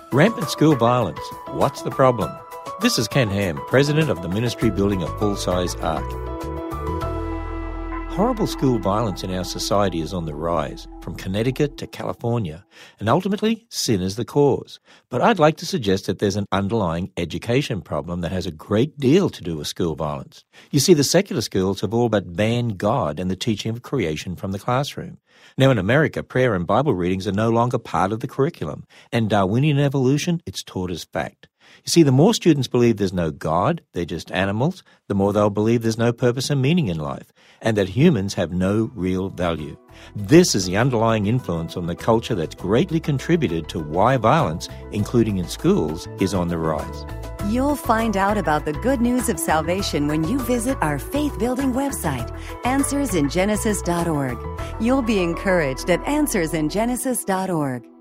Rampant school violence. What's the problem? This is Ken Ham, President of the Ministry building a full-size ark. Horrible school violence in our society is on the rise, from Connecticut to California, and ultimately sin is the cause. But I'd like to suggest that there's an underlying education problem that has a great deal to do with school violence. You see, the secular schools have all but banned God and the teaching of creation from the classroom. Now in America, prayer and Bible readings are no longer part of the curriculum, and Darwinian evolution, it's taught as fact. You see, the more students believe there's no God, they're just animals, the more they'll believe there's no purpose and meaning in life, and that humans have no real value. This is the underlying influence on the culture that's greatly contributed to why violence, including in schools, is on the rise. You'll find out about the good news of salvation when you visit our faith-building website, AnswersInGenesis.org. You'll be encouraged at AnswersInGenesis.org.